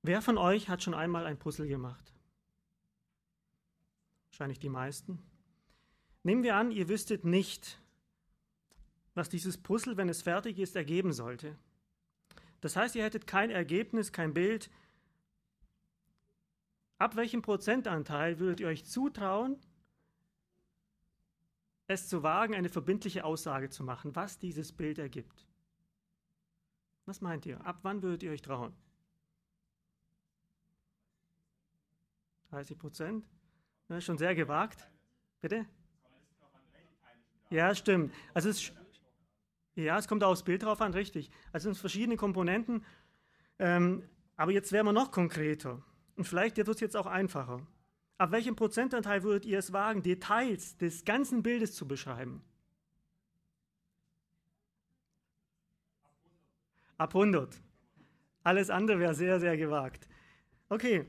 Wer von euch hat schon einmal ein Puzzle gemacht? Wahrscheinlich die meisten. Nehmen wir an, ihr wüsstet nicht, was dieses Puzzle, wenn es fertig ist, ergeben sollte. Das heißt, ihr hättet kein Ergebnis, kein Bild. Ab welchem Prozentanteil würdet ihr euch zutrauen, es zu wagen, eine verbindliche Aussage zu machen, was dieses Bild ergibt? Was meint ihr? Ab wann würdet ihr euch trauen? 30%? Das ist schon sehr gewagt. Bitte? Ja, stimmt. Also es kommt aufs Bild drauf an, richtig. Also es sind verschiedene Komponenten. Aber jetzt wären wir noch konkreter. Und vielleicht wird es jetzt auch einfacher. Ab welchem Prozentanteil würdet ihr es wagen, Details des ganzen Bildes zu beschreiben? Ab 100. Alles andere wäre sehr, sehr gewagt. Okay.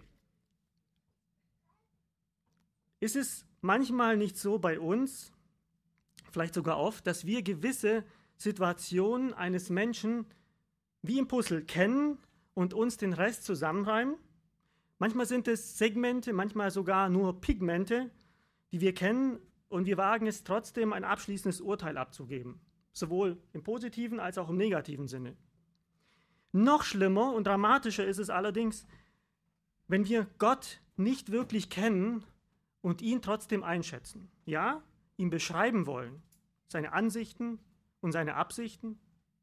Ist es manchmal nicht so bei uns, vielleicht sogar oft, dass wir gewisse Situationen eines Menschen wie im Puzzle kennen und uns den Rest zusammenreimen? Manchmal sind es Segmente, manchmal sogar nur Pigmente, die wir kennen, und wir wagen es trotzdem, ein abschließendes Urteil abzugeben, sowohl im positiven als auch im negativen Sinne. Noch schlimmer und dramatischer ist es allerdings, wenn wir Gott nicht wirklich kennen und ihn trotzdem einschätzen. Ja, ihn beschreiben wollen, seine Ansichten und seine Absichten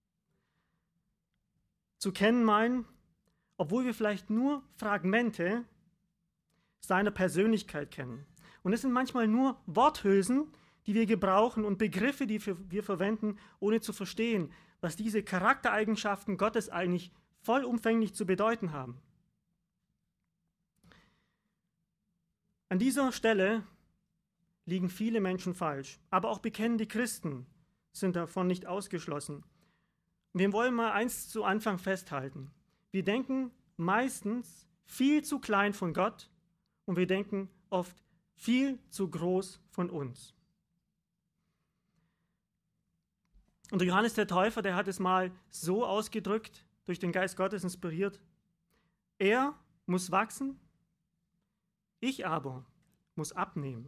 zu kennen meinen, obwohl wir vielleicht nur Fragmente seiner Persönlichkeit kennen. Und es sind manchmal nur Worthülsen, die wir gebrauchen, und Begriffe, die wir verwenden, ohne zu verstehen, was diese Charaktereigenschaften Gottes eigentlich vollumfänglich zu bedeuten haben. An dieser Stelle liegen viele Menschen falsch, aber auch bekennende Christen sind davon nicht ausgeschlossen. Wir wollen mal eins zu Anfang festhalten. Wir denken meistens viel zu klein von Gott und wir denken oft viel zu groß von uns. Und der Johannes der Täufer, der hat es mal so ausgedrückt, durch den Geist Gottes inspiriert: Er muss wachsen, ich aber muss abnehmen.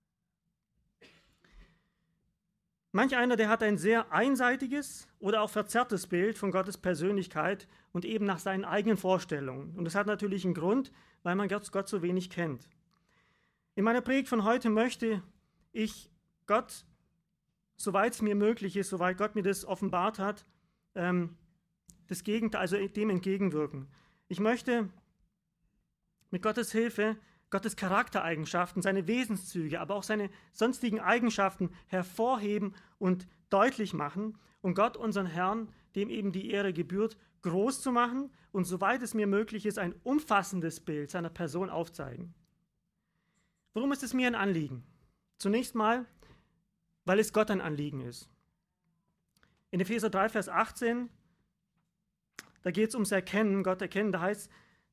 Manch einer, der hat ein sehr einseitiges oder auch verzerrtes Bild von Gottes Persönlichkeit und eben nach seinen eigenen Vorstellungen. Und das hat natürlich einen Grund, weil man Gott so wenig kennt. In meiner Predigt von heute möchte ich Gott, soweit es mir möglich ist, soweit Gott mir das offenbart hat, das Gegenteil, also dem entgegenwirken. Ich möchte mit Gottes Hilfe Gottes Charaktereigenschaften, seine Wesenszüge, aber auch seine sonstigen Eigenschaften hervorheben und deutlich machen und Gott, unseren Herrn, dem eben die Ehre gebührt, groß zu machen und, soweit es mir möglich ist, ein umfassendes Bild seiner Person aufzeigen. Warum ist es mir ein Anliegen? Zunächst mal, weil es Gott ein Anliegen ist. In Epheser 3, Vers 18, da geht es ums Erkennen, Gott erkennen, da heißt: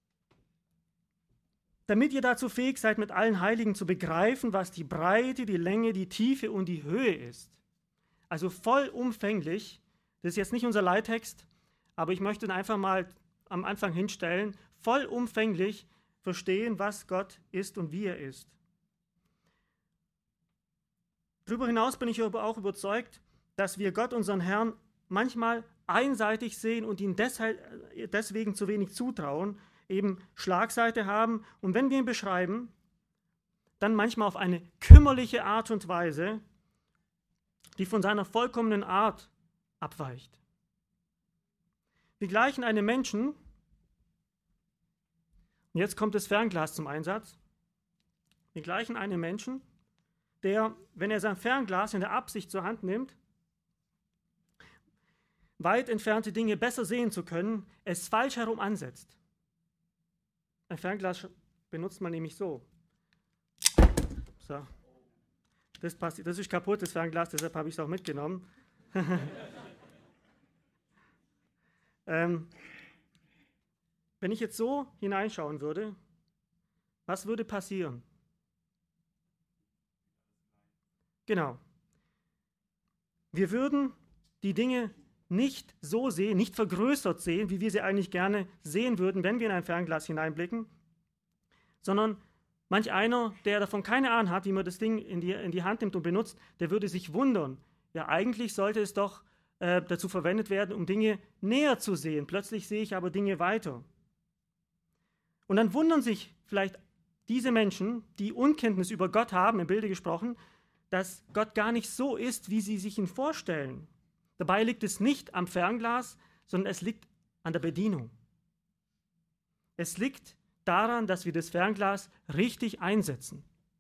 Damit ihr dazu fähig seid, mit allen Heiligen zu begreifen, was die Breite, die Länge, die Tiefe und die Höhe ist. Also vollumfänglich, das ist jetzt nicht unser Leittext, aber ich möchte ihn einfach mal am Anfang hinstellen, vollumfänglich verstehen, was Gott ist und wie er ist. Darüber hinaus bin ich aber auch überzeugt, dass wir Gott, unseren Herrn, manchmal einseitig sehen und ihn deswegen zu wenig zutrauen, eben Schlagseite haben, und wenn wir ihn beschreiben, dann manchmal auf eine kümmerliche Art und Weise, die von seiner vollkommenen Art abweicht. Wir gleichen einem Menschen, und jetzt kommt das Fernglas zum Einsatz, wir gleichen einem Menschen, der, wenn er sein Fernglas in der Absicht zur Hand nimmt, weit entfernte Dinge besser sehen zu können, es falsch herum ansetzt. Ein Fernglas benutzt man nämlich so. So. Das ist kaputt, das Fernglas, deshalb habe ich es auch mitgenommen. Wenn ich jetzt so hineinschauen würde, was würde passieren? Genau. Wir würden die Dinge nicht so sehen, nicht vergrößert sehen, wie wir sie eigentlich gerne sehen würden, wenn wir in ein Fernglas hineinblicken, sondern manch einer, der davon keine Ahnung hat, wie man das Ding in die Hand nimmt und benutzt, der würde sich wundern. Ja, eigentlich sollte es doch dazu verwendet werden, um Dinge näher zu sehen. Plötzlich sehe ich aber Dinge weiter. Und dann wundern sich vielleicht diese Menschen, die Unkenntnis über Gott haben, im Bilde gesprochen, dass Gott gar nicht so ist, wie sie sich ihn vorstellen. Dabei liegt es nicht am Fernglas, sondern es liegt an der Bedienung. Es liegt daran, dass wir das Fernglas richtig einsetzen.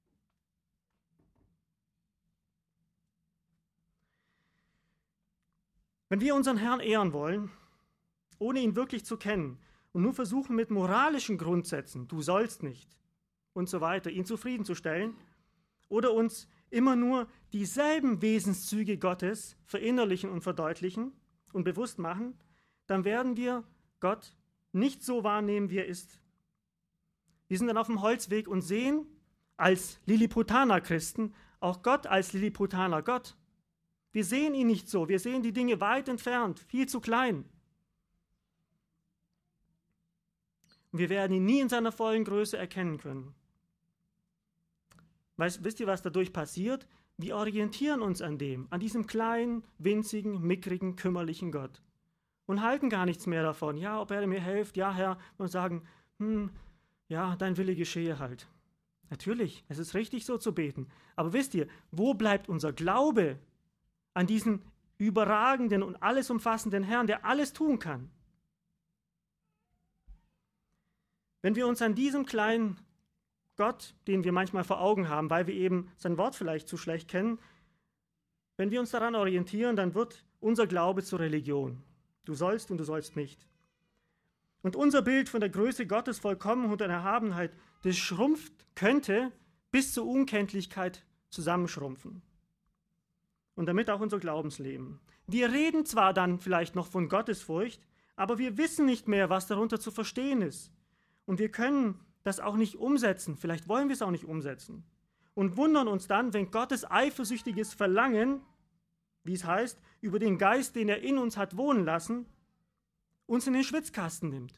Wenn wir unseren Herrn ehren wollen, ohne ihn wirklich zu kennen und nur versuchen mit moralischen Grundsätzen, du sollst nicht und so weiter, ihn zufriedenzustellen oder uns immer nur dieselben Wesenszüge Gottes verinnerlichen und verdeutlichen und bewusst machen, dann werden wir Gott nicht so wahrnehmen, wie er ist. Wir sind dann auf dem Holzweg und sehen als Lilliputaner-Christen auch Gott als Lilliputaner Gott. Wir sehen ihn nicht so, wir sehen die Dinge weit entfernt, viel zu klein. Und wir werden ihn nie in seiner vollen Größe erkennen können. Wisst ihr, was dadurch passiert? Wir orientieren uns an diesem kleinen, winzigen, mickrigen, kümmerlichen Gott und halten gar nichts mehr davon. Ja, ob er mir hilft, ja, Herr, und sagen, ja, dein Wille geschehe halt. Natürlich, es ist richtig so zu beten. Aber wisst ihr, wo bleibt unser Glaube an diesen überragenden und alles umfassenden Herrn, der alles tun kann? Wenn wir uns an diesem kleinen Gott, den wir manchmal vor Augen haben, weil wir eben sein Wort vielleicht zu schlecht kennen, wenn wir uns daran orientieren, dann wird unser Glaube zur Religion. Du sollst und du sollst nicht. Und unser Bild von der Größe Gottes, Vollkommenheit und Erhabenheit, das könnte bis zur Unkenntlichkeit zusammenschrumpfen. Und damit auch unser Glaubensleben. Wir reden zwar dann vielleicht noch von Gottesfurcht, aber wir wissen nicht mehr, was darunter zu verstehen ist. Und wir können das auch nicht umsetzen, vielleicht wollen wir es auch nicht umsetzen. Und wundern uns dann, wenn Gottes eifersüchtiges Verlangen, wie es heißt, über den Geist, den er in uns hat wohnen lassen, uns in den Schwitzkasten nimmt.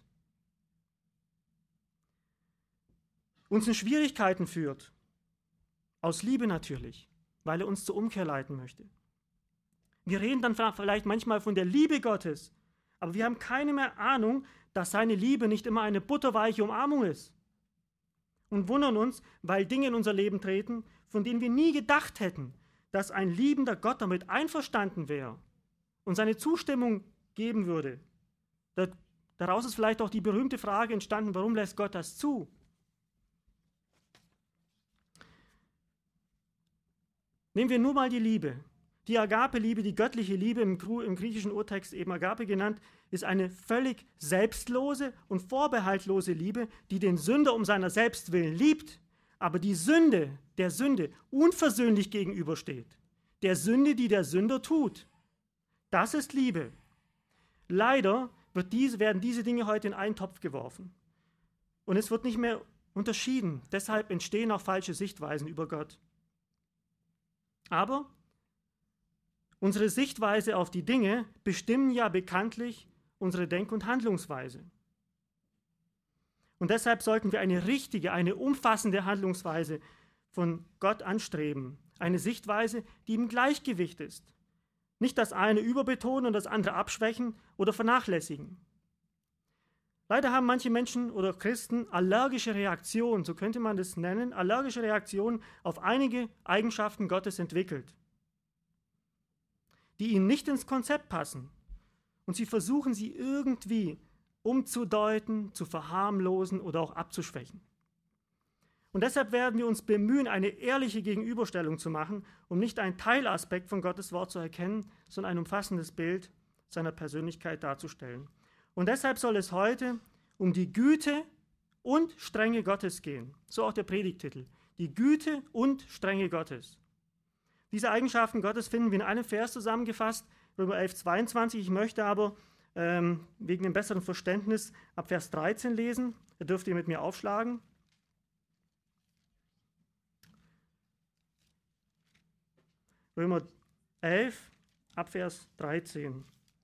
Uns in Schwierigkeiten führt. Aus Liebe natürlich, weil er uns zur Umkehr leiten möchte. Wir reden dann vielleicht manchmal von der Liebe Gottes, aber wir haben keine mehr Ahnung, dass seine Liebe nicht immer eine butterweiche Umarmung ist. Und wundern uns, weil Dinge in unser Leben treten, von denen wir nie gedacht hätten, dass ein liebender Gott damit einverstanden wäre und seine Zustimmung geben würde. Daraus ist vielleicht auch die berühmte Frage entstanden, warum lässt Gott das zu? Nehmen wir nur mal die Liebe. Die Agape-Liebe, die göttliche Liebe, im griechischen Urtext eben Agape genannt, ist eine völlig selbstlose und vorbehaltlose Liebe, die den Sünder um seiner selbst willen liebt, aber die Sünde, der Sünde unversöhnlich gegenübersteht. Der Sünde, die der Sünder tut. Das ist Liebe. Leider werden diese Dinge heute in einen Topf geworfen. Und es wird nicht mehr unterschieden. Deshalb entstehen auch falsche Sichtweisen über Gott. Aber unsere Sichtweise auf die Dinge bestimmen ja bekanntlich unsere Denk- und Handlungsweise. Und deshalb sollten wir eine richtige, eine umfassende Handlungsweise von Gott anstreben. Eine Sichtweise, die im Gleichgewicht ist. Nicht das eine überbetonen und das andere abschwächen oder vernachlässigen. Leider haben manche Menschen oder Christen allergische Reaktionen, so könnte man das nennen, allergische Reaktionen auf einige Eigenschaften Gottes entwickelt, die ihnen nicht ins Konzept passen. Und sie versuchen, sie irgendwie umzudeuten, zu verharmlosen oder auch abzuschwächen. Und deshalb werden wir uns bemühen, eine ehrliche Gegenüberstellung zu machen, um nicht einen Teilaspekt von Gottes Wort zu erkennen, sondern ein umfassendes Bild seiner Persönlichkeit darzustellen. Und deshalb soll es heute um die Güte und Strenge Gottes gehen. So auch der Predigttitel. Die Güte und Strenge Gottes. Diese Eigenschaften Gottes finden wir in einem Vers zusammengefasst, Römer 11, 22. Ich möchte aber wegen dem besseren Verständnis ab Vers 13 lesen. Da dürft ihr mit mir aufschlagen. Römer 11, ab Vers 13.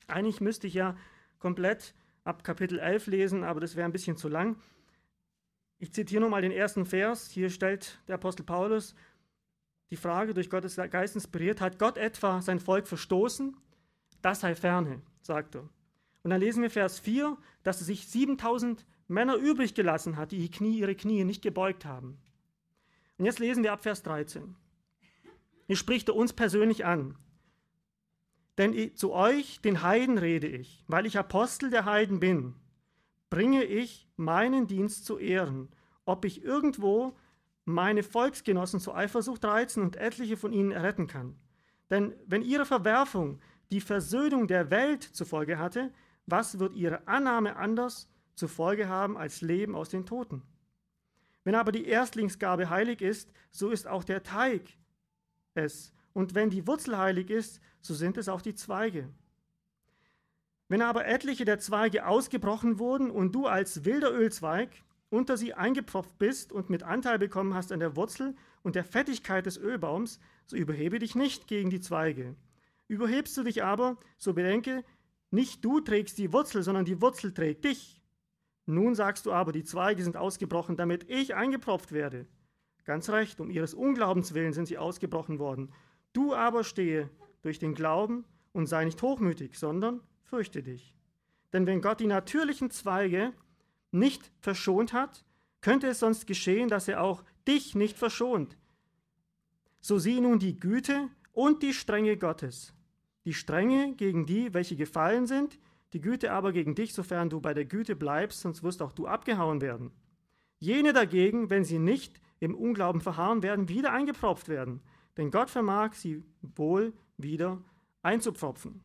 Eigentlich müsste ich ja komplett ab Kapitel 11 lesen, aber das wäre ein bisschen zu lang. Ich zitiere nur mal den ersten Vers. Hier stellt der Apostel Paulus die Frage, durch Gottes Geist inspiriert: Hat Gott etwa sein Volk verstoßen? Das sei ferne, sagt er. Und dann lesen wir Vers 4, dass es sich 7000 Männer übrig gelassen hat, die ihre Knie nicht gebeugt haben. Und jetzt lesen wir ab Vers 13. Hier spricht er uns persönlich an. Denn zu euch, den Heiden, rede ich, weil ich Apostel der Heiden bin, bringe ich meinen Dienst zu Ehren, ob ich irgendwo meine Volksgenossen zur Eifersucht reizen und etliche von ihnen retten kann. Denn wenn ihre Verwerfung die Versöhnung der Welt zur Folge hatte, was wird ihre Annahme anders zur Folge haben als Leben aus den Toten? Wenn aber die Erstlingsgabe heilig ist, so ist auch der Teig es. Und wenn die Wurzel heilig ist, so sind es auch die Zweige. Wenn aber etliche der Zweige ausgebrochen wurden und du als wilder Ölzweig unter sie eingepfropft bist und mit Anteil bekommen hast an der Wurzel und der Fettigkeit des Ölbaums, so überhebe dich nicht gegen die Zweige. Überhebst du dich aber, so bedenke, nicht du trägst die Wurzel, sondern die Wurzel trägt dich. Nun sagst du aber, die Zweige sind ausgebrochen, damit ich eingepfropft werde. Ganz recht, um ihres Unglaubens willen sind sie ausgebrochen worden. Du aber stehe durch den Glauben und sei nicht hochmütig, sondern fürchte dich. Denn wenn Gott die natürlichen Zweige nicht verschont hat, könnte es sonst geschehen, dass er auch dich nicht verschont. So sieh nun die Güte und die Strenge Gottes. Die Strenge gegen die, welche gefallen sind, die Güte aber gegen dich, sofern du bei der Güte bleibst, sonst wirst auch du abgehauen werden. Jene dagegen, wenn sie nicht im Unglauben verharren, werden wieder eingepfropft werden, denn Gott vermag sie wohl wieder einzupfropfen.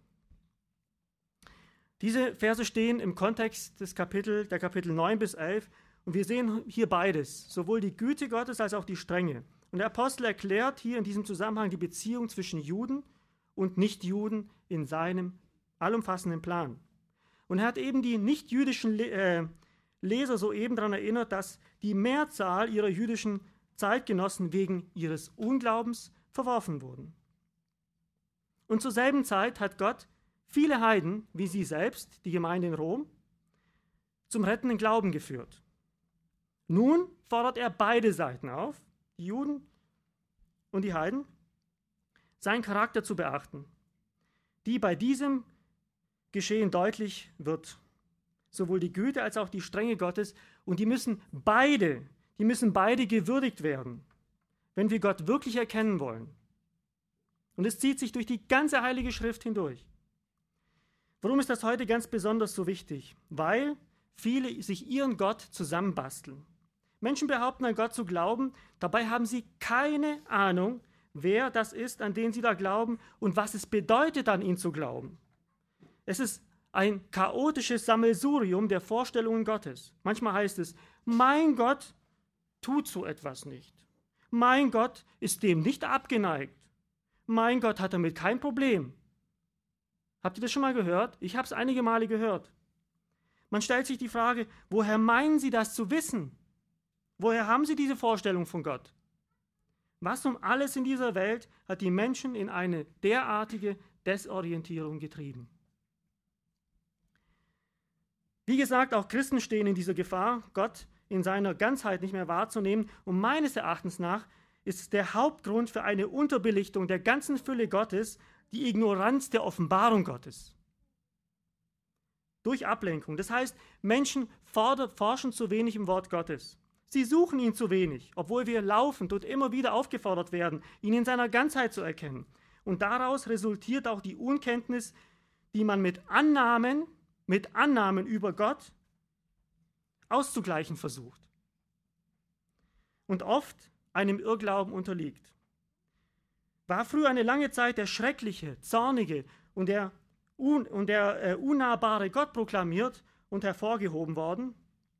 Diese Verse stehen im Kontext der Kapitel 9 bis 11, und wir sehen hier beides, sowohl die Güte Gottes als auch die Strenge. Und der Apostel erklärt hier in diesem Zusammenhang die Beziehung zwischen Juden und Nichtjuden in seinem allumfassenden Plan. Und er hat eben die nichtjüdischen Leser soeben daran erinnert, dass die Mehrzahl ihrer jüdischen Zeitgenossen wegen ihres Unglaubens verworfen wurden. Und zur selben Zeit hat Gott viele Heiden, wie sie selbst, die Gemeinde in Rom, zum rettenden Glauben geführt. Nun fordert er beide Seiten auf, die Juden und die Heiden, seinen Charakter zu beachten, die bei diesem Geschehen deutlich wird. Sowohl die Güte als auch die Strenge Gottes, und die müssen beide gewürdigt werden, wenn wir Gott wirklich erkennen wollen. Und es zieht sich durch die ganze Heilige Schrift hindurch. Warum ist das heute ganz besonders so wichtig? Weil viele sich ihren Gott zusammenbasteln. Menschen behaupten, an Gott zu glauben, dabei haben sie keine Ahnung, wer das ist, an den sie da glauben und was es bedeutet, an ihn zu glauben. Es ist ein chaotisches Sammelsurium der Vorstellungen Gottes. Manchmal heißt es, mein Gott tut so etwas nicht. Mein Gott ist dem nicht abgeneigt. Mein Gott hat damit kein Problem. Habt ihr das schon mal gehört? Ich habe es einige Male gehört. Man stellt sich die Frage, woher meinen Sie das zu wissen? Woher haben Sie diese Vorstellung von Gott? Was um alles in dieser Welt hat die Menschen in eine derartige Desorientierung getrieben? Wie gesagt, auch Christen stehen in dieser Gefahr, Gott in seiner Ganzheit nicht mehr wahrzunehmen. Und meines Erachtens nach ist der Hauptgrund für eine Unterbelichtung der ganzen Fülle Gottes die Ignoranz der Offenbarung Gottes. Durch Ablenkung. Das heißt, Menschen forschen zu wenig im Wort Gottes. Sie suchen ihn zu wenig, obwohl wir laufend und immer wieder aufgefordert werden, ihn in seiner Ganzheit zu erkennen. Und daraus resultiert auch die Unkenntnis, die man mit Annahmen über Gott auszugleichen versucht und oft einem Irrglauben unterliegt. War früher eine lange Zeit der schreckliche, zornige und der unnahbare Gott proklamiert und hervorgehoben worden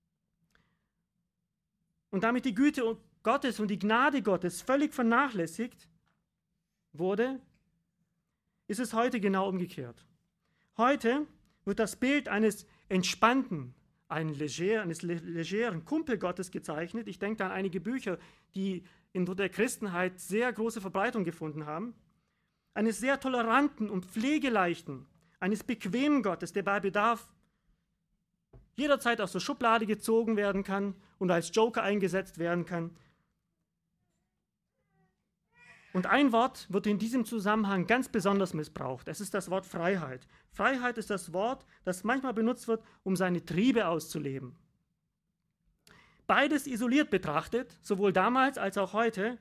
und damit die Güte Gottes und die Gnade Gottes völlig vernachlässigt wurde, ist es heute genau umgekehrt. Heute wird das Bild eines entspannten, eines legeren Kumpelgottes gezeichnet. Ich denke an einige Bücher, die in der Christenheit sehr große Verbreitung gefunden haben. Eines sehr toleranten und pflegeleichten, eines bequemen Gottes, der bei Bedarf jederzeit aus der Schublade gezogen werden kann und als Joker eingesetzt werden kann. Und ein Wort wird in diesem Zusammenhang ganz besonders missbraucht. Es ist das Wort Freiheit. Freiheit ist das Wort, das manchmal benutzt wird, um seine Triebe auszuleben. Beides isoliert betrachtet, sowohl damals als auch heute,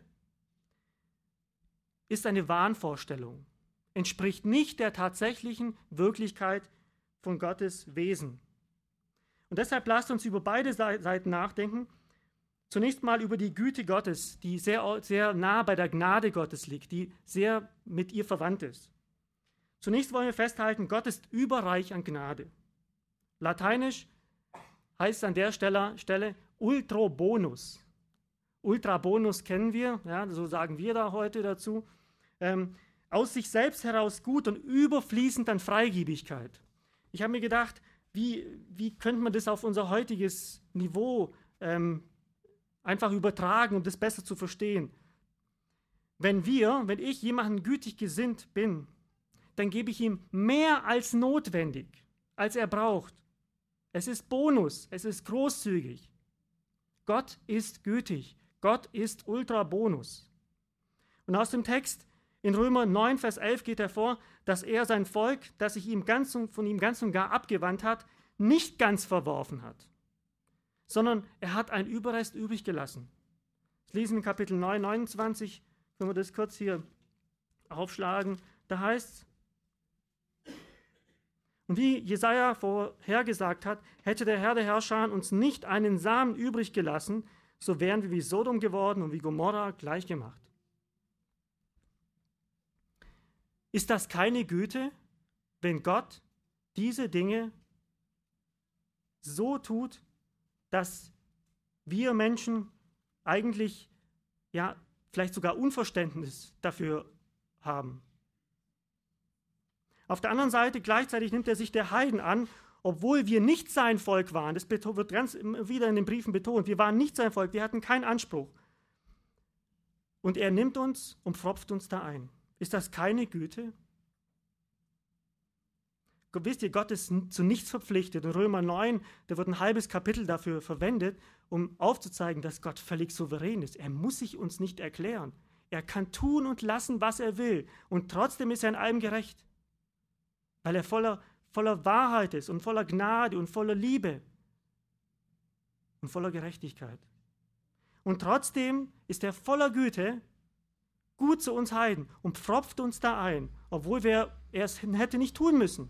ist eine Wahnvorstellung, entspricht nicht der tatsächlichen Wirklichkeit von Gottes Wesen. Und deshalb lasst uns über beide Seiten nachdenken. Zunächst mal über die Güte Gottes, die sehr, sehr nah bei der Gnade Gottes liegt, die sehr mit ihr verwandt ist. Zunächst wollen wir festhalten, Gott ist überreich an Gnade. Lateinisch heißt an der Stelle ultra bonus. Ultra bonus kennen wir, ja, so sagen wir da heute dazu. Aus sich selbst heraus gut und überfließend an Freigebigkeit. Ich habe mir gedacht, wie könnte man das auf unser heutiges Niveau einfach übertragen, um das besser zu verstehen. Wenn ich jemandem gütig gesinnt bin, dann gebe ich ihm mehr als notwendig, als er braucht. Es ist Bonus, es ist großzügig. Gott ist gütig, Gott ist ultra bonus. Und aus dem Text in Römer 9, Vers 11 geht hervor, dass er sein Volk, das sich von ihm ganz und gar abgewandt hat, nicht ganz verworfen hat, sondern er hat einen Überrest übrig gelassen. Das lesen wir in Kapitel 9, 29, wenn wir das kurz hier aufschlagen, da heißt es, und wie Jesaja vorhergesagt hat, hätte der Herr der Herrscher uns nicht einen Samen übrig gelassen, so wären wir wie Sodom geworden und wie Gomorra gleichgemacht. Ist das keine Güte, wenn Gott diese Dinge so tut, dass wir Menschen eigentlich ja vielleicht sogar Unverständnis dafür haben? Auf der anderen Seite gleichzeitig nimmt er sich der Heiden an, obwohl wir nicht sein Volk waren. Das wird ganz wieder in den Briefen betont. Wir waren nicht sein Volk, wir hatten keinen Anspruch. Und er nimmt uns und pfropft uns da ein. Ist das keine Güte? Wisst ihr, Gott ist zu nichts verpflichtet. In Römer 9, da wird ein halbes Kapitel dafür verwendet, um aufzuzeigen, dass Gott völlig souverän ist. Er muss sich uns nicht erklären. Er kann tun und lassen, was er will. Und trotzdem ist er in allem gerecht. Weil er voller Wahrheit ist und voller Gnade und voller Liebe und voller Gerechtigkeit. Und trotzdem ist er voller Güte, gut zu uns Heiden und pfropft uns da ein, obwohl er es hätte nicht tun müssen.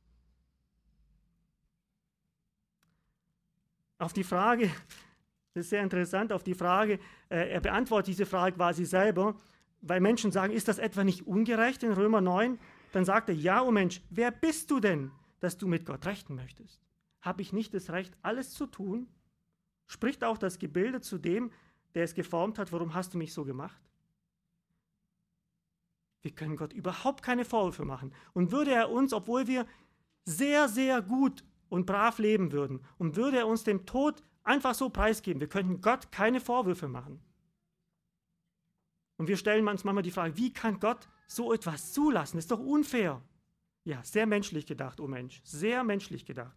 Auf die Frage, das ist sehr interessant, auf die Frage, er beantwortet diese Frage quasi selber, weil Menschen sagen, ist das etwa nicht ungerecht in Römer 9? Dann sagt er, ja, oh Mensch, wer bist du denn, dass du mit Gott rechten möchtest? Habe ich nicht das Recht, alles zu tun? Spricht auch das Gebilde zu dem, der es geformt hat, warum hast du mich so gemacht? Wir können Gott überhaupt keine Vorwürfe machen. Und würde er uns, obwohl wir sehr, sehr gut und brav leben würden, und würde er uns dem Tod einfach so preisgeben, wir könnten Gott keine Vorwürfe machen. Und wir stellen uns manchmal die Frage, wie kann Gott so etwas zulassen? Das ist doch unfair. Ja, sehr menschlich gedacht, oh Mensch, sehr menschlich gedacht.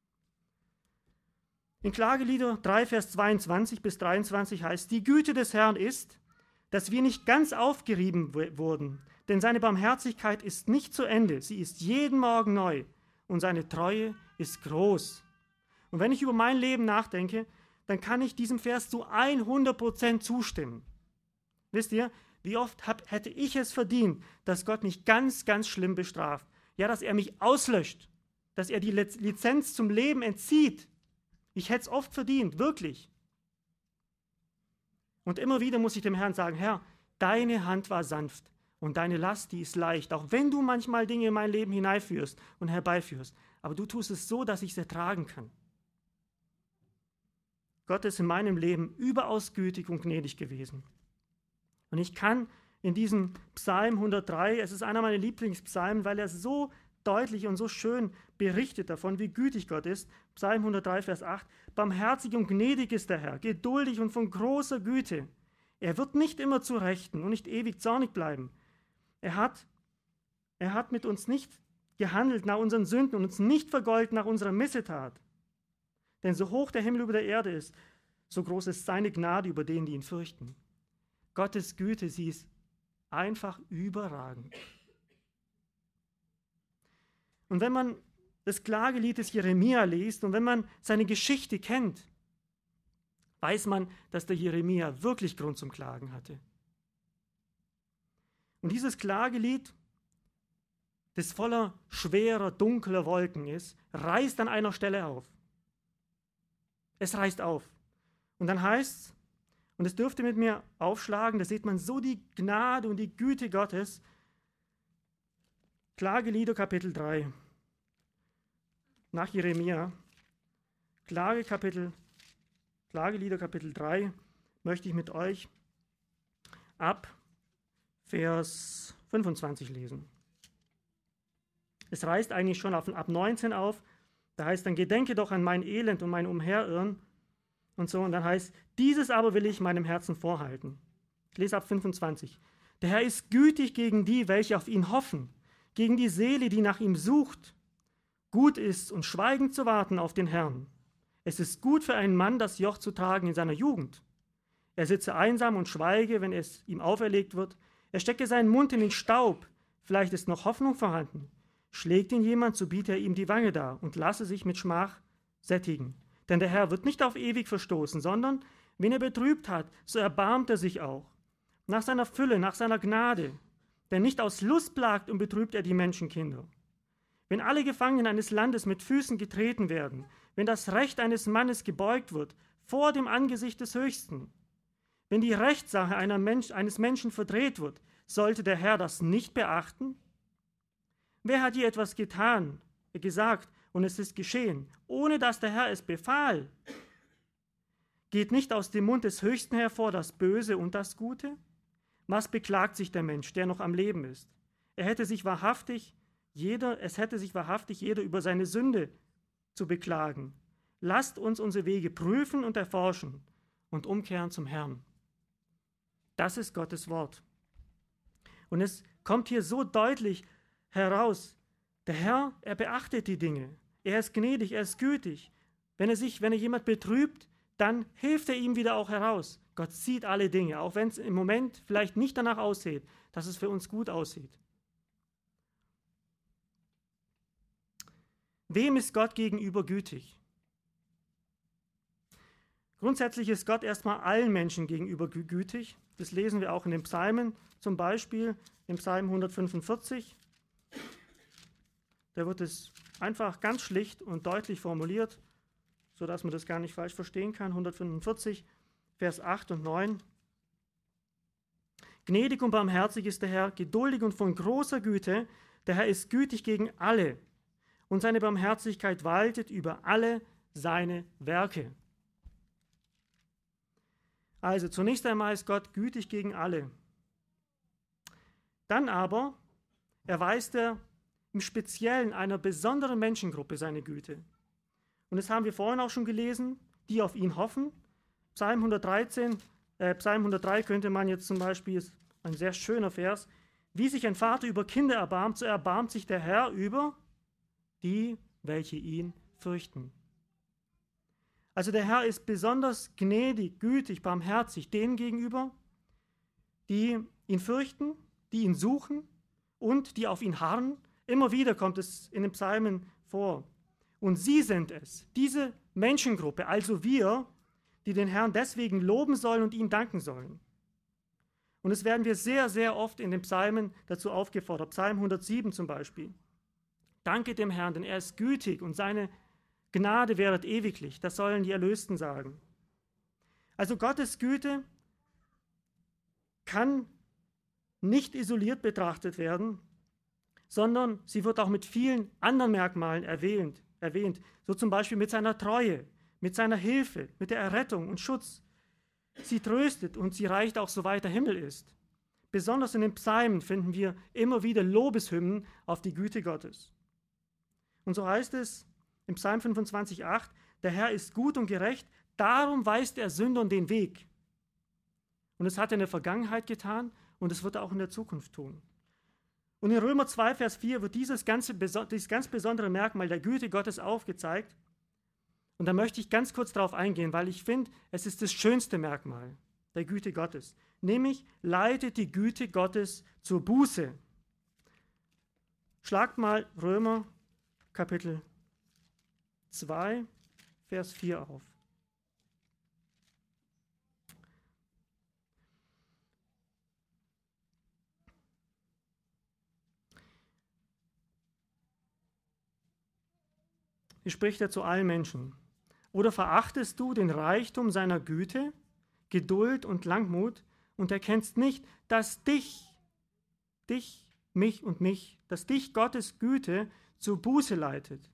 In Klagelieder 3, Vers 22 bis 23 heißt, die Güte des Herrn ist, dass wir nicht ganz aufgerieben wurden, denn seine Barmherzigkeit ist nicht zu Ende, sie ist jeden Morgen neu und seine Treue ist groß. Und wenn ich über mein Leben nachdenke, dann kann ich diesem Vers zu 100% zustimmen. Wisst ihr, wie oft hätte ich es verdient, dass Gott mich ganz, ganz schlimm bestraft? Ja, dass er mich auslöscht, dass er die Lizenz zum Leben entzieht. Ich hätte es oft verdient, wirklich. Und immer wieder muss ich dem Herrn sagen, Herr, deine Hand war sanft und deine Last, die ist leicht, auch wenn du manchmal Dinge in mein Leben hineinführst und herbeiführst. Aber du tust es so, dass ich es ertragen kann. Gott ist in meinem Leben überaus gütig und gnädig gewesen. Und ich kann in diesem Psalm 103, es ist einer meiner Lieblingspsalmen, weil er so deutlich und so schön berichtet davon, wie gütig Gott ist. Psalm 103, Vers 8. Barmherzig und gnädig ist der Herr, geduldig und von großer Güte. Er wird nicht immer zu Rechten und nicht ewig zornig bleiben. Er hat mit uns nicht gehandelt nach unseren Sünden und uns nicht vergolten nach unserer Missetat. Denn so hoch der Himmel über der Erde ist, so groß ist seine Gnade über denen, die ihn fürchten. Gottes Güte, sie ist einfach überragend. Und wenn man das Klagelied des Jeremia liest und wenn man seine Geschichte kennt, weiß man, dass der Jeremia wirklich Grund zum Klagen hatte. Und dieses Klagelied, das voller schwerer, dunkler Wolken ist, reißt an einer Stelle auf. Es reißt auf. Und dann heißt es, und es dürfte mit mir aufschlagen, da sieht man so die Gnade und die Güte Gottes. Klagelieder Kapitel 3. Nach Jeremia. Klagelieder Kapitel 3 möchte ich mit euch ab Vers 25 lesen. Es reißt eigentlich schon ab 19 auf. Da heißt dann, gedenke doch an mein Elend und mein Umherirren und so. Und dann heißt, dieses aber will ich meinem Herzen vorhalten. Ich lese ab 25. Der Herr ist gütig gegen die, welche auf ihn hoffen, gegen die Seele, die nach ihm sucht. Gut ist und schweigend zu warten auf den Herrn. Es ist gut für einen Mann, das Joch zu tragen in seiner Jugend. Er sitze einsam und schweige, wenn es ihm auferlegt wird. Er stecke seinen Mund in den Staub. Vielleicht ist noch Hoffnung vorhanden. Schlägt ihn jemand, so biete er ihm die Wange dar und lasse sich mit Schmach sättigen. Denn der Herr wird nicht auf ewig verstoßen, sondern, wen er betrübt hat, so erbarmt er sich auch. Nach seiner Fülle, nach seiner Gnade. Denn nicht aus Lust plagt und betrübt er die Menschenkinder. Wenn alle Gefangenen eines Landes mit Füßen getreten werden, wenn das Recht eines Mannes gebeugt wird, vor dem Angesicht des Höchsten, wenn die Rechtssache eines Menschen verdreht wird, sollte der Herr das nicht beachten? Wer hat je etwas getan, gesagt, und es ist geschehen, ohne dass der Herr es befahl? Geht nicht aus dem Mund des Höchsten hervor das Böse und das Gute? Was beklagt sich der Mensch, der noch am Leben ist? Es hätte sich wahrhaftig jeder über seine Sünde zu beklagen. Lasst uns unsere Wege prüfen und erforschen und umkehren zum Herrn. Das ist Gottes Wort. Und es kommt hier so deutlich heraus, der Herr, er beachtet die Dinge. Er ist gnädig, er ist gütig. Wenn er jemand betrübt, dann hilft er ihm wieder auch heraus. Gott sieht alle Dinge, auch wenn es im Moment vielleicht nicht danach aussieht, dass es für uns gut aussieht. Wem ist Gott gegenüber gütig? Grundsätzlich ist Gott erstmal allen Menschen gegenüber gütig. Das lesen wir auch in den Psalmen, zum Beispiel im Psalm 145. Da wird es einfach ganz schlicht und deutlich formuliert, sodass man das gar nicht falsch verstehen kann. 145, Vers 8 und 9. Gnädig und barmherzig ist der Herr, geduldig und von großer Güte. Der Herr ist gütig gegen alle und seine Barmherzigkeit waltet über alle seine Werke. Also zunächst einmal ist Gott gütig gegen alle. Dann aber erweist er im Speziellen einer besonderen Menschengruppe seine Güte. Und das haben wir vorhin auch schon gelesen, die auf ihn hoffen. Psalm 103 könnte man jetzt zum Beispiel, ist ein sehr schöner Vers, wie sich ein Vater über Kinder erbarmt, so erbarmt sich der Herr über die, welche ihn fürchten. Also der Herr ist besonders gnädig, gütig, barmherzig denen gegenüber, die ihn fürchten, die ihn suchen und die auf ihn harren. Immer wieder kommt es in den Psalmen vor. Und sie sind es, diese Menschengruppe, also wir, die den Herrn deswegen loben sollen und ihm danken sollen. Und es werden wir sehr, sehr oft in den Psalmen dazu aufgefordert. Psalm 107 zum Beispiel. Danke dem Herrn, denn er ist gütig und seine Gnade währet ewiglich. Das sollen die Erlösten sagen. Also Gottes Güte kann nicht isoliert betrachtet werden, sondern sie wird auch mit vielen anderen Merkmalen erwähnt. So zum Beispiel mit seiner Treue, mit seiner Hilfe, mit der Errettung und Schutz. Sie tröstet und sie reicht auch, soweit der Himmel ist. Besonders in den Psalmen finden wir immer wieder Lobeshymnen auf die Güte Gottes. Und so heißt es im Psalm 25,8, der Herr ist gut und gerecht, darum weist er Sündern den Weg. Und es hat er in der Vergangenheit getan und es wird er auch in der Zukunft tun. Und in Römer 2, Vers 4 wird dieses ganz besondere Merkmal der Güte Gottes aufgezeigt. Und da möchte ich ganz kurz darauf eingehen, weil ich finde, es ist das schönste Merkmal der Güte Gottes. Nämlich leitet die Güte Gottes zur Buße. Schlagt mal Römer Kapitel 2, Vers 4 auf. Hier spricht er zu allen Menschen. Oder verachtest du den Reichtum seiner Güte, Geduld und Langmut und erkennst nicht, dass dich, dass dich Gottes Güte zur Buße leitet?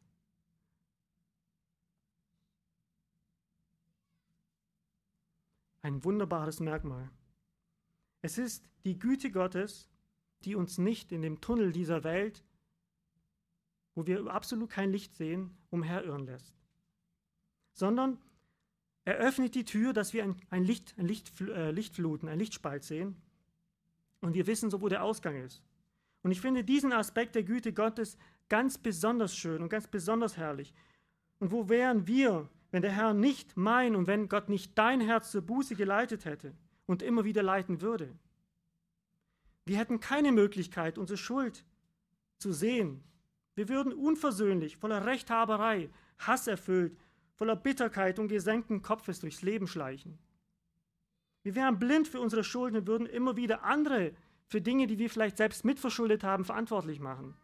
Ein wunderbares Merkmal. Es ist die Güte Gottes, die uns nicht in dem Tunnel dieser Welt, wo wir absolut kein Licht sehen, umherirren lässt, sondern er öffnet die Tür, dass wir ein Lichtfluten, ein Lichtspalt sehen und wir wissen so, wo der Ausgang ist. Und ich finde diesen Aspekt der Güte Gottes ganz besonders schön und ganz besonders herrlich. Und wo wären wir, wenn der Herr nicht mein und wenn Gott nicht dein Herz zur Buße geleitet hätte und immer wieder leiten würde? Wir hätten keine Möglichkeit, unsere Schuld zu sehen. Wir würden unversöhnlich, voller Rechthaberei, hasserfüllt, voller Bitterkeit und gesenkten Kopfes durchs Leben schleichen. Wir wären blind für unsere Schulden und würden immer wieder andere für Dinge, die wir vielleicht selbst mitverschuldet haben, verantwortlich machen.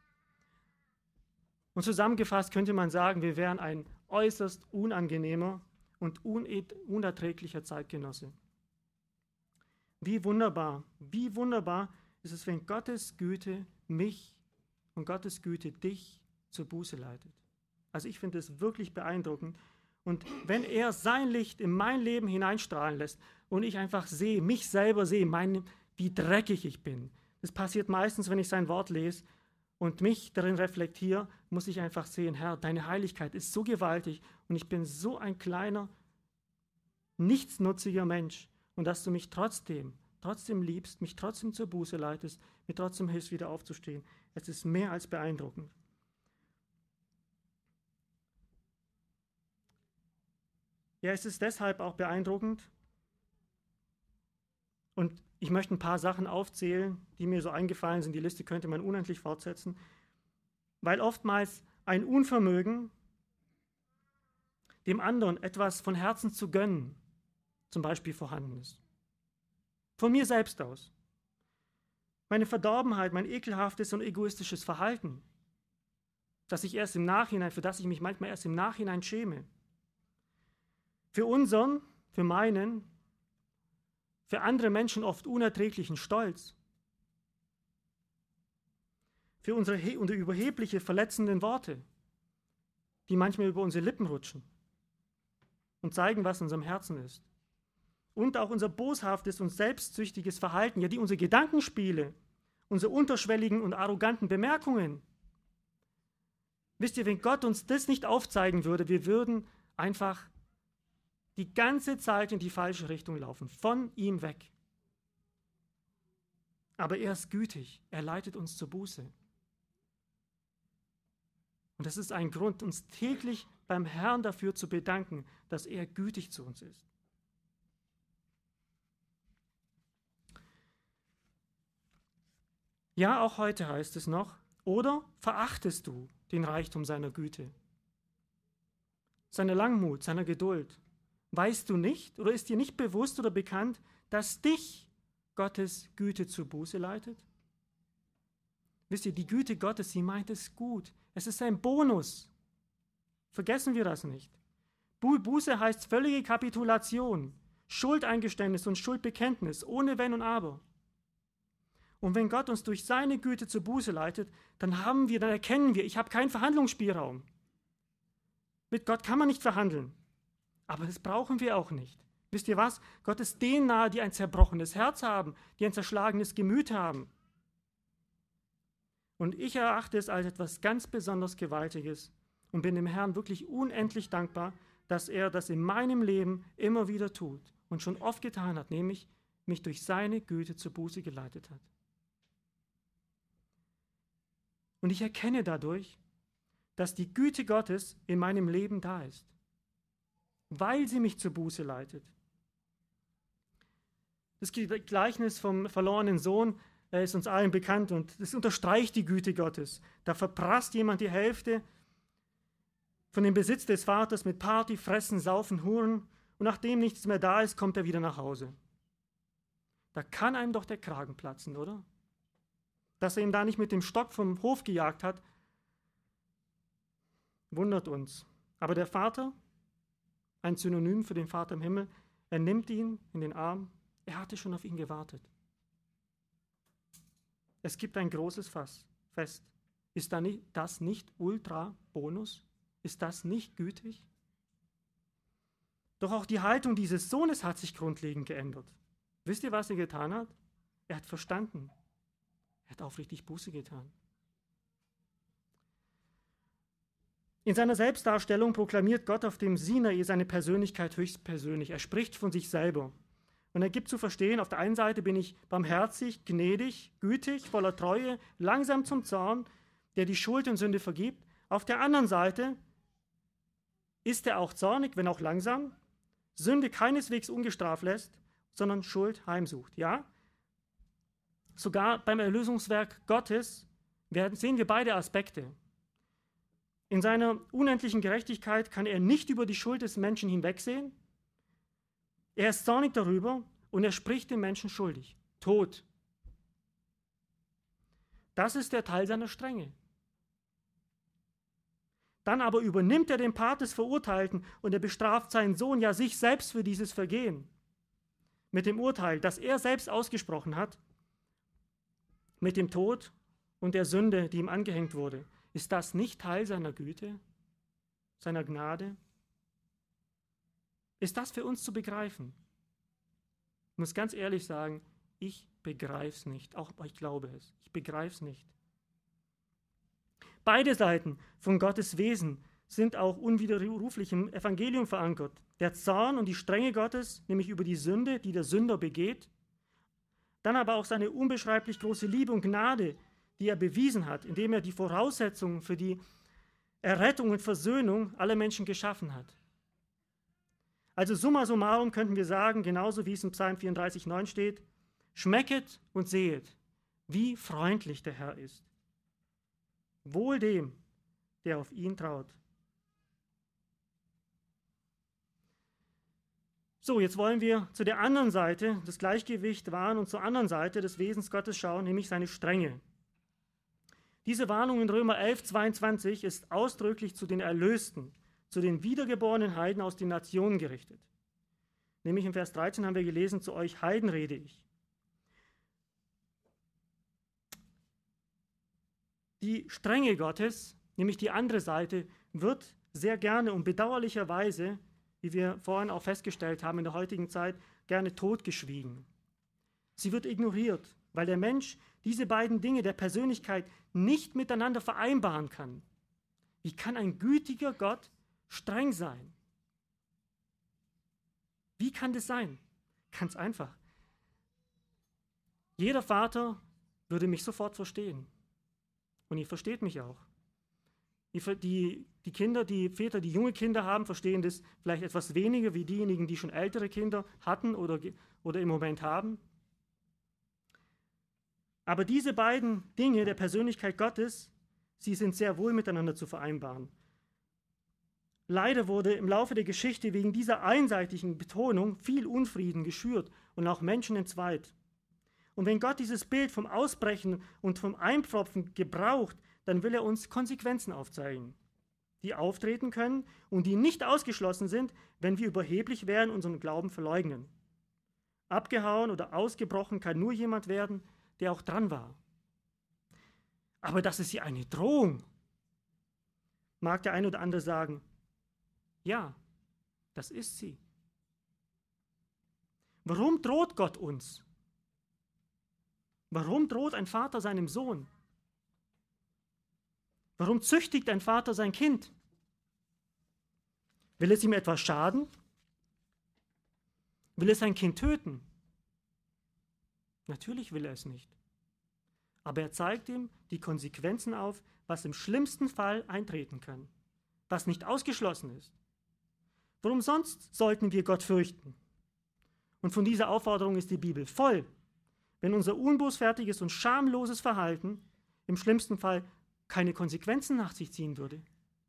Und zusammengefasst könnte man sagen, wir wären ein äußerst unangenehmer und unerträglicher Zeitgenosse. Wie wunderbar ist es, wenn Gottes Güte mich und Gottes Güte dich zur Buße leitet. Also ich finde es wirklich beeindruckend. Und wenn er sein Licht in mein Leben hineinstrahlen lässt und ich einfach sehe, mich selber sehe, wie dreckig ich bin. Das passiert meistens, wenn ich sein Wort lese und mich darin reflektiere, muss ich einfach sehen, Herr, deine Heiligkeit ist so gewaltig und ich bin so ein kleiner, nichtsnutziger Mensch. Und dass du mich trotzdem liebst, mich trotzdem zur Buße leitest, mir trotzdem hilfst, wieder aufzustehen. Es ist mehr als beeindruckend. Ja, es ist deshalb auch beeindruckend. Und ich möchte ein paar Sachen aufzählen, die mir so eingefallen sind. Die Liste könnte man unendlich fortsetzen. Weil oftmals ein Unvermögen, dem anderen etwas von Herzen zu gönnen, zum Beispiel vorhanden ist. Von mir selbst aus. Meine Verdorbenheit, mein ekelhaftes und egoistisches Verhalten, für das ich mich manchmal erst im Nachhinein schäme. Für meinen, für andere Menschen oft unerträglichen Stolz. Für unsere überhebliche, verletzenden Worte, die manchmal über unsere Lippen rutschen und zeigen, was in unserem Herzen ist. Und auch unser boshaftes und selbstsüchtiges Verhalten, ja, unsere Gedankenspiele, unsere unterschwelligen und arroganten Bemerkungen. Wisst ihr, wenn Gott uns das nicht aufzeigen würde, wir würden einfach die ganze Zeit in die falsche Richtung laufen, von ihm weg. Aber er ist gütig, er leitet uns zur Buße. Und das ist ein Grund, uns täglich beim Herrn dafür zu bedanken, dass er gütig zu uns ist. Ja, auch heute heißt es noch, oder verachtest du den Reichtum seiner Güte, seiner Langmut, seiner Geduld? Weißt du nicht oder ist dir nicht bewusst oder bekannt, dass dich Gottes Güte zur Buße leitet? Wisst ihr, die Güte Gottes, sie meint es gut. Es ist ein Bonus. Vergessen wir das nicht. Buße heißt völlige Kapitulation, Schuldeingeständnis und Schuldbekenntnis, ohne Wenn und Aber. Und wenn Gott uns durch seine Güte zur Buße leitet, dann erkennen wir, ich habe keinen Verhandlungsspielraum. Mit Gott kann man nicht verhandeln. Aber das brauchen wir auch nicht. Wisst ihr was? Gott ist denen nahe, die ein zerbrochenes Herz haben, die ein zerschlagenes Gemüt haben. Und ich erachte es als etwas ganz besonders Gewaltiges und bin dem Herrn wirklich unendlich dankbar, dass er das in meinem Leben immer wieder tut und schon oft getan hat, nämlich mich durch seine Güte zur Buße geleitet hat. Und ich erkenne dadurch, dass die Güte Gottes in meinem Leben da ist, weil sie mich zur Buße leitet. Das Gleichnis vom verlorenen Sohn ist uns allen bekannt und das unterstreicht die Güte Gottes. Da verprasst jemand die Hälfte von dem Besitz des Vaters mit Party, Fressen, Saufen, Huren und nachdem nichts mehr da ist, kommt er wieder nach Hause. Da kann einem doch der Kragen platzen, oder? Dass er ihn da nicht mit dem Stock vom Hof gejagt hat, wundert uns. Aber der Vater, ein Synonym für den Vater im Himmel, er nimmt ihn in den Arm. Er hatte schon auf ihn gewartet. Es gibt ein großes Fest. Ist das nicht Ultra-Bonus? Ist das nicht gütig? Doch auch die Haltung dieses Sohnes hat sich grundlegend geändert. Wisst ihr, was er getan hat? Er hat verstanden. Er hat aufrichtig Buße getan. In seiner Selbstdarstellung proklamiert Gott auf dem Sinai seine Persönlichkeit höchstpersönlich. Er spricht von sich selber. Und er gibt zu verstehen, auf der einen Seite bin ich barmherzig, gnädig, gütig, voller Treue, langsam zum Zorn, der die Schuld und Sünde vergibt. Auf der anderen Seite ist er auch zornig, wenn auch langsam, Sünde keineswegs ungestraft lässt, sondern Schuld heimsucht. Ja, sogar beim Erlösungswerk Gottes sehen wir beide Aspekte. In seiner unendlichen Gerechtigkeit kann er nicht über die Schuld des Menschen hinwegsehen. Er ist zornig darüber und er spricht den Menschen schuldig. Tod. Das ist der Teil seiner Strenge. Dann aber übernimmt er den Part des Verurteilten und er bestraft seinen Sohn, ja sich selbst für dieses Vergehen. Mit dem Urteil, das er selbst ausgesprochen hat, mit dem Tod und der Sünde, die ihm angehängt wurde. Ist das nicht Teil seiner Güte, seiner Gnade? Ist das für uns zu begreifen? Ich muss ganz ehrlich sagen, ich begreife es nicht, auch ich glaube es. Ich begreife es nicht. Beide Seiten von Gottes Wesen sind auch unwiderruflich im Evangelium verankert. Der Zorn und die Strenge Gottes, nämlich über die Sünde, die der Sünder begeht, dann aber auch seine unbeschreiblich große Liebe und Gnade, die er bewiesen hat, indem er die Voraussetzungen für die Errettung und Versöhnung aller Menschen geschaffen hat. Also summa summarum könnten wir sagen, genauso wie es im Psalm 34,9 steht, schmecket und sehet, wie freundlich der Herr ist. Wohl dem, der auf ihn traut. So, jetzt wollen wir zu der anderen Seite des Gleichgewichts wahren und zur anderen Seite des Wesens Gottes schauen, nämlich seine Strenge. Diese Warnung in Römer 11,22 ist ausdrücklich zu den Erlösten, zu den wiedergeborenen Heiden aus den Nationen gerichtet. Nämlich im Vers 13 haben wir gelesen, zu euch Heiden rede ich. Die Strenge Gottes, nämlich die andere Seite, wird sehr gerne und bedauerlicherweise, wie wir vorhin auch festgestellt haben in der heutigen Zeit, gerne totgeschwiegen. Sie wird ignoriert, weil der Mensch diese beiden Dinge der Persönlichkeit nicht miteinander vereinbaren kann. Wie kann ein gütiger Gott streng sein? Wie kann das sein? Ganz einfach. Jeder Vater würde mich sofort verstehen. Und ihr versteht mich auch. Die Kinder, die Väter, die junge Kinder haben, verstehen das vielleicht etwas weniger wie diejenigen, die schon ältere Kinder hatten oder im Moment haben. Aber diese beiden Dinge der Persönlichkeit Gottes, sie sind sehr wohl miteinander zu vereinbaren. Leider wurde im Laufe der Geschichte wegen dieser einseitigen Betonung viel Unfrieden geschürt und auch Menschen entzweit. Und wenn Gott dieses Bild vom Ausbrechen und vom Einpfropfen gebraucht, dann will er uns Konsequenzen aufzeigen, die auftreten können und die nicht ausgeschlossen sind, wenn wir überheblich wären und unseren Glauben verleugnen. Abgehauen oder ausgebrochen kann nur jemand werden, der auch dran war. Aber das ist ja eine Drohung. Mag der eine oder andere sagen, ja, das ist sie. Warum droht Gott uns? Warum droht ein Vater seinem Sohn? Warum züchtigt ein Vater sein Kind? Will es ihm etwas schaden? Will es sein Kind töten? Natürlich will er es nicht. Aber er zeigt ihm die Konsequenzen auf, was im schlimmsten Fall eintreten kann, was nicht ausgeschlossen ist. Warum sonst sollten wir Gott fürchten? Und von dieser Aufforderung ist die Bibel voll. Wenn unser unbußfertiges und schamloses Verhalten im schlimmsten Fall keine Konsequenzen nach sich ziehen würde.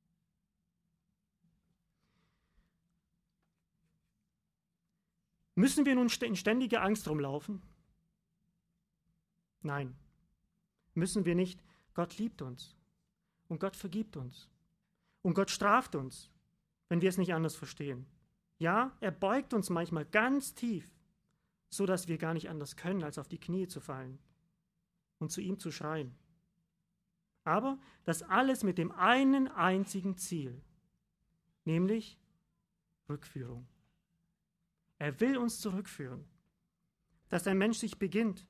Müssen wir nun in ständiger Angst rumlaufen? Nein, müssen wir nicht. Gott liebt uns und Gott vergibt uns und Gott straft uns, wenn wir es nicht anders verstehen. Ja, er beugt uns manchmal ganz tief, so dass wir gar nicht anders können, als auf die Knie zu fallen und zu ihm zu schreien. Aber das alles mit dem einen einzigen Ziel, nämlich Rückführung. Er will uns zurückführen, dass ein Mensch beginnt,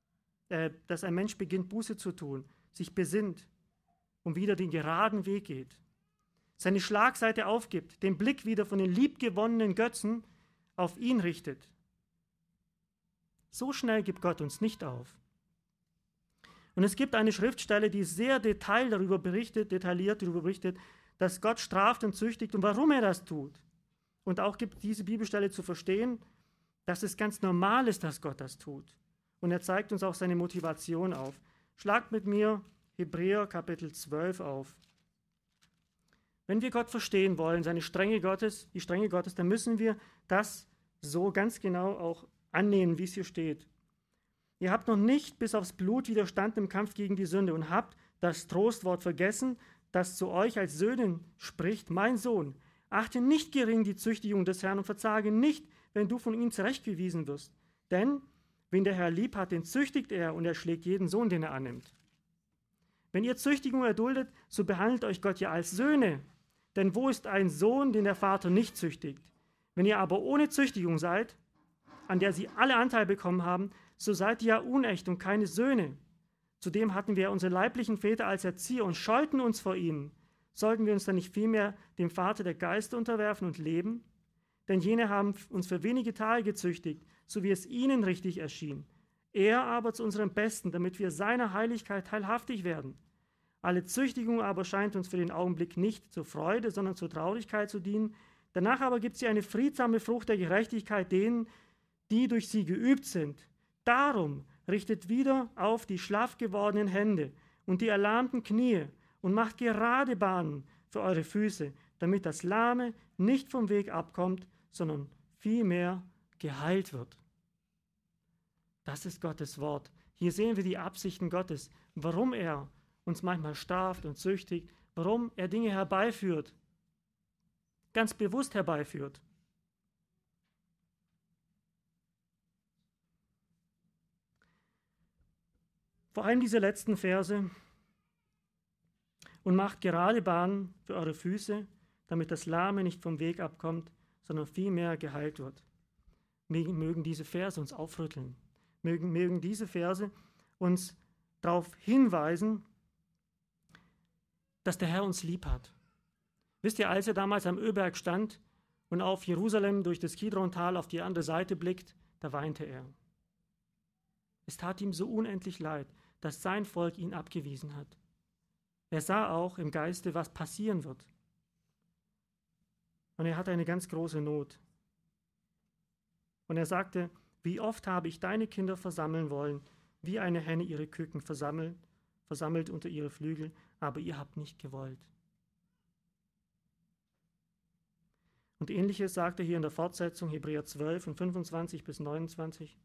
Buße zu tun, sich besinnt und wieder den geraden Weg geht, seine Schlagseite aufgibt, den Blick wieder von den liebgewonnenen Götzen auf ihn richtet. So schnell gibt Gott uns nicht auf. Und es gibt eine Schriftstelle, die sehr detailliert darüber berichtet, dass Gott straft und züchtigt und warum er das tut. Und auch gibt diese Bibelstelle zu verstehen, dass es ganz normal ist, dass Gott das tut. Und er zeigt uns auch seine Motivation auf. Schlagt mit mir Hebräer Kapitel 12 auf. Wenn wir Gott verstehen wollen, die Strenge Gottes, dann müssen wir das so ganz genau auch annehmen, wie es hier steht. Ihr habt noch nicht bis aufs Blut widerstanden im Kampf gegen die Sünde und habt das Trostwort vergessen, das zu euch als Söhnen spricht: Mein Sohn, achte nicht gering die Züchtigung des Herrn und verzage nicht, wenn du von ihm zurechtgewiesen wirst. Denn wen der Herr lieb hat, den züchtigt er und er schlägt jeden Sohn, den er annimmt. Wenn ihr Züchtigung erduldet, so behandelt euch Gott ja als Söhne. Denn wo ist ein Sohn, den der Vater nicht züchtigt? Wenn ihr aber ohne Züchtigung seid, an der sie alle Anteil bekommen haben, so seid ihr ja unecht und keine Söhne. Zudem hatten wir unsere leiblichen Väter als Erzieher und scheuten uns vor ihnen. Sollten wir uns dann nicht vielmehr dem Vater der Geister unterwerfen und leben? Denn jene haben uns für wenige Tage gezüchtigt, so wie es ihnen richtig erschien. Er aber zu unserem Besten, damit wir seiner Heiligkeit teilhaftig werden. Alle Züchtigung aber scheint uns für den Augenblick nicht zur Freude, sondern zur Traurigkeit zu dienen. Danach aber gibt sie eine friedsame Frucht der Gerechtigkeit denen, die durch sie geübt sind. Darum richtet wieder auf die schlaff gewordenen Hände und die erlahmten Knie und macht gerade Bahnen für eure Füße, damit das Lahme nicht vom Weg abkommt, sondern vielmehr geheilt wird. Das ist Gottes Wort. Hier sehen wir die Absichten Gottes, warum er uns manchmal straft und züchtigt, warum er Dinge herbeiführt, ganz bewusst herbeiführt. Vor allem diese letzten Verse: und macht gerade Bahnen für eure Füße, damit das Lahme nicht vom Weg abkommt, sondern vielmehr geheilt wird. Mögen diese Verse uns aufrütteln. Mögen diese Verse uns darauf hinweisen, dass der Herr uns lieb hat. Wisst ihr, als er damals am Ölberg stand und auf Jerusalem durch das Kidrontal auf die andere Seite blickt, da weinte er. Es tat ihm so unendlich leid, dass sein Volk ihn abgewiesen hat. Er sah auch im Geiste, was passieren wird. Und er hatte eine ganz große Not. Und er sagte: Wie oft habe ich deine Kinder versammeln wollen, wie eine Henne ihre Küken versammelt unter ihre Flügel, aber ihr habt nicht gewollt. Und Ähnliches sagt er hier in der Fortsetzung, Hebräer 12, von 25 bis 29.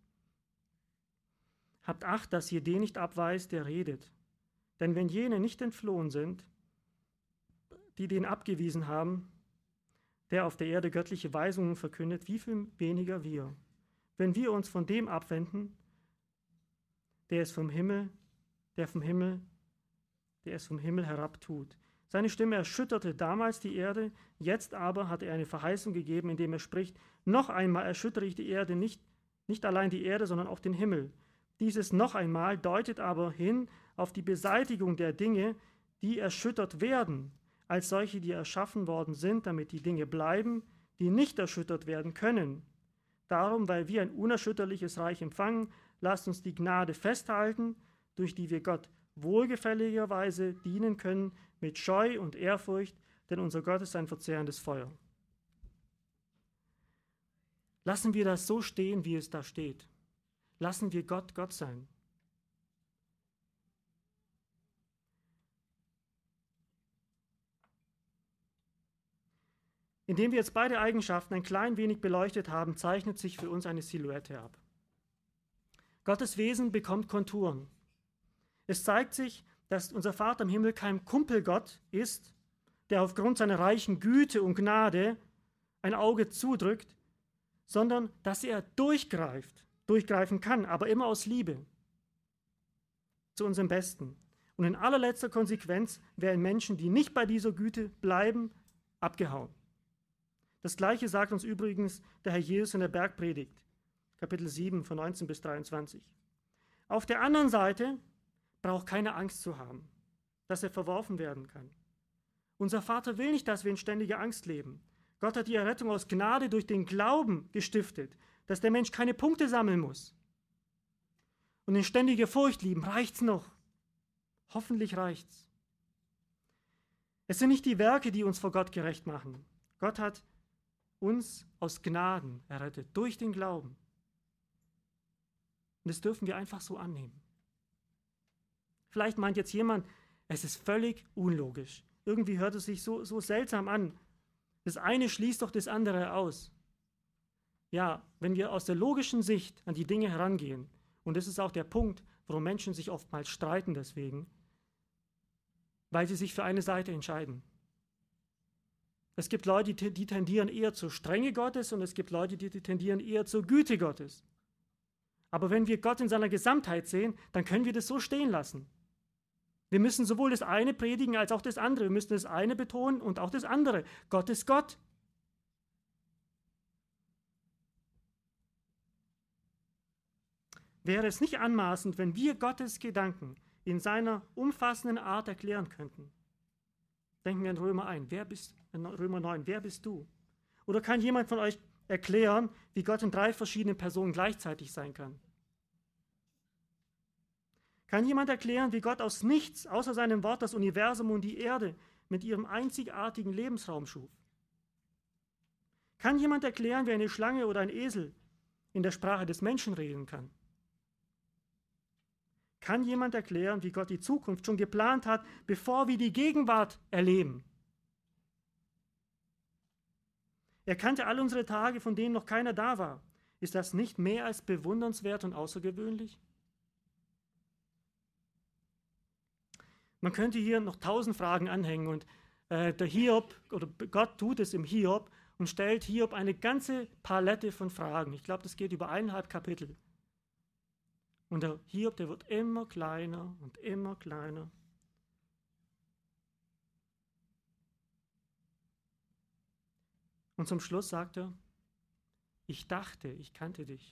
Habt Acht, dass ihr den nicht abweist, der redet. Denn wenn jene nicht entflohen sind, die den abgewiesen haben, der auf der Erde göttliche Weisungen verkündet, wie viel weniger wir. Wenn wir uns von dem abwenden, der es vom Himmel herab tut. Seine Stimme erschütterte damals die Erde, jetzt aber hat er eine Verheißung gegeben, indem er spricht: Noch einmal erschüttere ich die Erde, nicht allein die Erde, sondern auch den Himmel. Dieses noch einmal deutet aber hin auf die Beseitigung der Dinge, die erschüttert werden, als solche, die erschaffen worden sind, damit die Dinge bleiben, die nicht erschüttert werden können. Darum, weil wir ein unerschütterliches Reich empfangen, lasst uns die Gnade festhalten, durch die wir Gott wohlgefälligerweise dienen können, mit Scheu und Ehrfurcht, denn unser Gott ist ein verzehrendes Feuer. Lassen wir das so stehen, wie es da steht. Lassen wir Gott Gott sein. Indem wir jetzt beide Eigenschaften ein klein wenig beleuchtet haben, zeichnet sich für uns eine Silhouette ab. Gottes Wesen bekommt Konturen. Es zeigt sich, dass unser Vater im Himmel kein Kumpelgott ist, der aufgrund seiner reichen Güte und Gnade ein Auge zudrückt, sondern dass er durchgreifen kann, aber immer aus Liebe zu unserem Besten. Und in allerletzter Konsequenz werden Menschen, die nicht bei dieser Güte bleiben, abgehauen. Das Gleiche sagt uns übrigens der Herr Jesus in der Bergpredigt, Kapitel 7, von 19 bis 23. Auf der anderen Seite braucht keine Angst zu haben, dass er verworfen werden kann. Unser Vater will nicht, dass wir in ständiger Angst leben. Gott hat die Errettung aus Gnade durch den Glauben gestiftet, dass der Mensch keine Punkte sammeln muss. Und in ständiger Furcht lieben, reicht's noch. Hoffentlich reicht's. Es sind nicht die Werke, die uns vor Gott gerecht machen. Gott hat uns aus Gnaden errettet, durch den Glauben. Und das dürfen wir einfach so annehmen. Vielleicht meint jetzt jemand, es ist völlig unlogisch. Irgendwie hört es sich so seltsam an. Das eine schließt doch das andere aus. Ja, wenn wir aus der logischen Sicht an die Dinge herangehen, und das ist auch der Punkt, warum Menschen sich oftmals streiten deswegen, weil sie sich für eine Seite entscheiden. Es gibt Leute, die tendieren eher zur Strenge Gottes und es gibt Leute, die tendieren eher zur Güte Gottes. Aber wenn wir Gott in seiner Gesamtheit sehen, dann können wir das so stehen lassen. Wir müssen sowohl das eine predigen als auch das andere. Wir müssen das eine betonen und auch das andere. Gott ist Gott. Wäre es nicht anmaßend, wenn wir Gottes Gedanken in seiner umfassenden Art erklären könnten? Denken wir an Römer 9, wer bist du? Oder kann jemand von euch erklären, wie Gott in 3 verschiedenen Personen gleichzeitig sein kann? Kann jemand erklären, wie Gott aus nichts, außer seinem Wort, das Universum und die Erde mit ihrem einzigartigen Lebensraum schuf? Kann jemand erklären, wie eine Schlange oder ein Esel in der Sprache des Menschen reden kann? Kann jemand erklären, wie Gott die Zukunft schon geplant hat, bevor wir die Gegenwart erleben? Er kannte all unsere Tage, von denen noch keiner da war. Ist das nicht mehr als bewundernswert und außergewöhnlich? Man könnte hier noch 1000 Fragen anhängen und der Hiob, oder Gott tut es im Hiob und stellt Hiob eine ganze Palette von Fragen. Ich glaube, das geht über 1,5 Kapitel. Und der Hiob, der wird immer kleiner und immer kleiner. Und zum Schluss sagt er, ich dachte, ich kannte dich.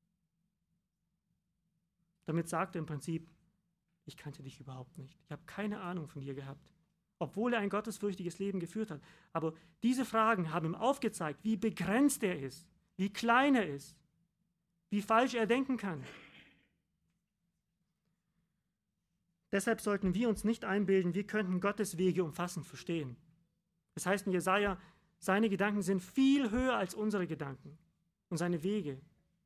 Damit sagt er im Prinzip, ich kannte dich überhaupt nicht. Ich habe keine Ahnung von dir gehabt, obwohl er ein gottesfürchtiges Leben geführt hat. Aber diese Fragen haben ihm aufgezeigt, wie begrenzt er ist, wie klein er ist, wie falsch er denken kann. Deshalb sollten wir uns nicht einbilden, wir könnten Gottes Wege umfassend verstehen. Das heißt in Jesaja, seine Gedanken sind viel höher als unsere Gedanken und seine Wege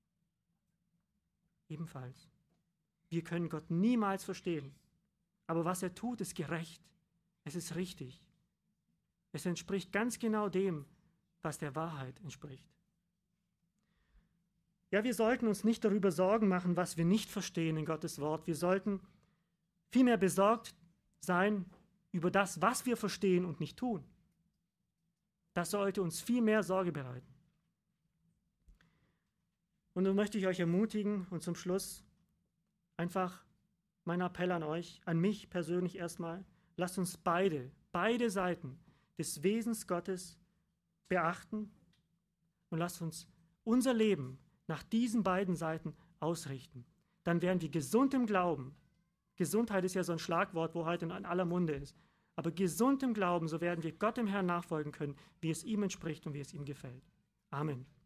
ebenfalls. Wir können Gott niemals verstehen. Aber was er tut, ist gerecht. Es ist richtig. Es entspricht ganz genau dem, was der Wahrheit entspricht. Ja, wir sollten uns nicht darüber Sorgen machen, was wir nicht verstehen in Gottes Wort. Wir sollten vielmehr besorgt sein über das, was wir verstehen und nicht tun. Das sollte uns viel mehr Sorge bereiten. Und nun möchte ich euch ermutigen und zum Schluss einfach mein Appell an euch, an mich persönlich erstmal, lasst uns beide Seiten des Wesens Gottes beachten und lasst uns unser Leben nach diesen beiden Seiten ausrichten. Dann werden wir gesund im Glauben. Gesundheit ist ja so ein Schlagwort, wo heute in aller Munde ist. Aber gesund im Glauben, so werden wir Gott im Herrn nachfolgen können, wie es ihm entspricht und wie es ihm gefällt. Amen.